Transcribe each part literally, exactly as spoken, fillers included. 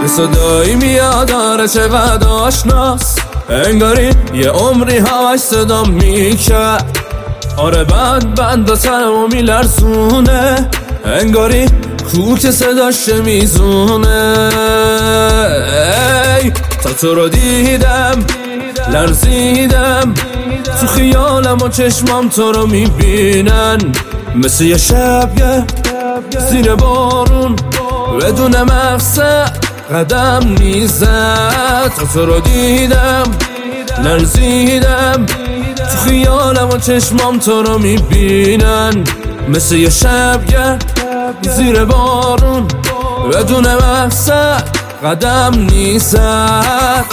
یه صدایی میاد داره چقدر آشناست، انگاری یه عمری همش صدا میکرد. آره بند بند تنمو میلرزونه، انگاری کوک صداش میزونه. ای تا تو رو دیدم لرزیدم، تو خیالم و چشمام تو رو میبینن، مثل یه شبگه زیر بارون بدون مقصد قدم میزد. تا تو رو دیدم لرزیدم، تو خیالم و چشمام تو رو میبینن، مثل یه شبگه زیر بارون بدون مقصد قدم میزد.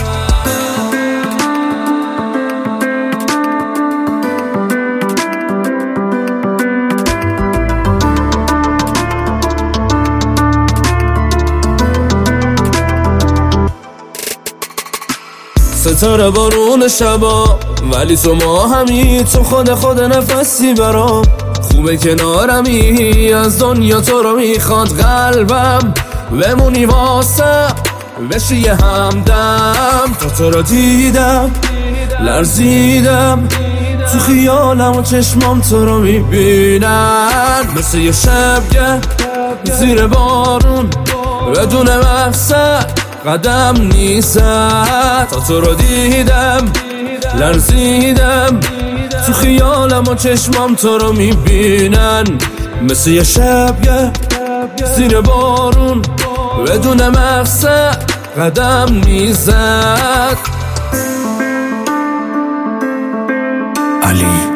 ستاره بارون شبا، ولی تو ما همی، تو خود خود نفسی برام. خوبه کنارمی، از دنیا تو رو میخواد قلبم، بمونی واسه بشی یه همدم. تا تو رو دیدم لرزیدم، تو خیالم و چشمام تو رو میبینن، مثل یه شبگه زیر بارون بدون مقصد قدم نیست. تا تو رو دیدم لرزیدم، تو خیالم و چشمام تو رو میبینن، مثل یه شبگه زیر بارون بدون مقصد قدم نیست. علی